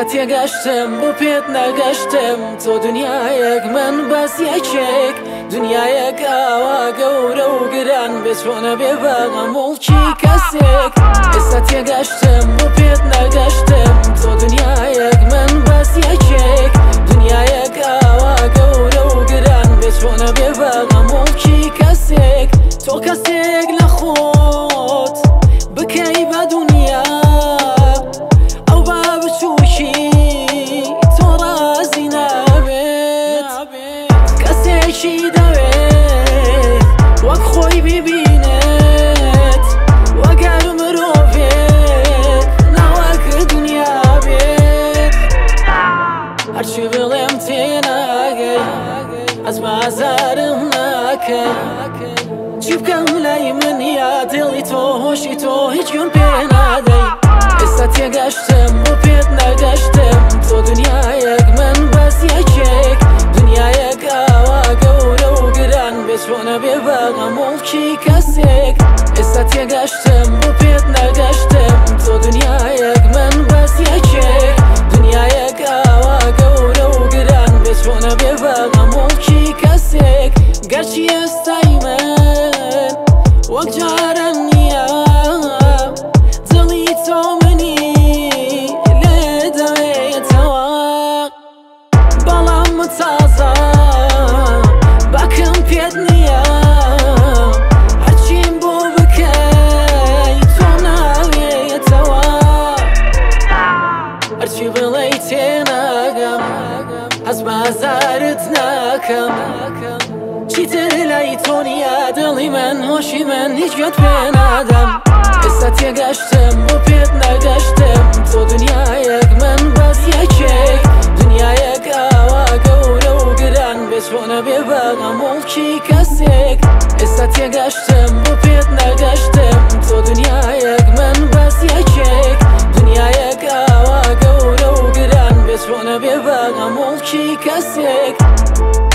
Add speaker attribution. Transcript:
Speaker 1: تێگەشتم بۆ پێت نەگەشتم تۆ دنیایەک من بەس یەکێک دنیایەک ئاوا گەورە و گران بێ چۆنە بێ بەڵام مڵکی کەسێک ئێستا تێگەشتم بۆ پێت نەگەشتم تۆ دنیایەک من بەس یەکێک دنیایەک ئاوا گەورە و گران بێ چۆنە بێ بەڵام مڵکی کەسێک تۆ کەسێک لە خۆت بکەی بە دنیا ئەو با بچووکی تۆ ڕازی نابێت کەسێکی دەوێت وەک خۆی ببینێت وەگەر مرۆڤێک ناوەک دنیا بێت هەرچی بڵێم تێناگەی ئەس بازارم ناکەی چی بکەم لای من یا دڵی تۆ هۆشی تۆ هیچ گوێم پێ نادەی ئێستا تێگەشتم بۆ پێت نەگەشتم تۆ دنیایەک من بەس یەکێک دنیایەک ئاوا گەورە و گران بێ چۆنە بێ بەڵام مڵکی کەسێک ئێستا تێگەشتم بۆ پێت نەگەشتم تۆ دنیایەک من بەس یەکێک دنیایەک ئاوا گەورە و گران بێ چۆنە بێ بەڵام مڵکی کەسێک گەرچی ئێستای من وەک جاران نییە دڵی تۆ منی لێ دەوێتەوە بەڵام تازە باکم پێت نییە هەرچیم بۆ بکەی تۆ ناوێتەوە هەرچی بڵێی تێناگەم هەز بازارت ناکەم چیتر لای تۆ نییە دڵی من هۆشی من هیچ گوێت پێ نادەم ئێستا تێگەشتم بۆ پێت نەگەشتم تۆ دنیایەک من بەس یەکێک دنیایەک ئاوا گەورە و گران بێ چۆنە بێ بەڵام مڵکی کەسێک ئێستا تێگەشتم بۆ پێت نەگەشتم تۆ دنیایەک من بەس یەکێک دنیایەک ئاوا گەورە و گران بێ چۆنە بێ بەڵام مڵکی کەسێک